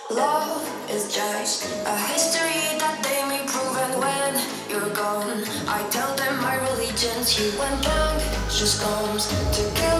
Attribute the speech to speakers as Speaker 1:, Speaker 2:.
Speaker 1: Love is just a history that they may prove, and when you're gone, I tell them my religion's you, and blank just comes together.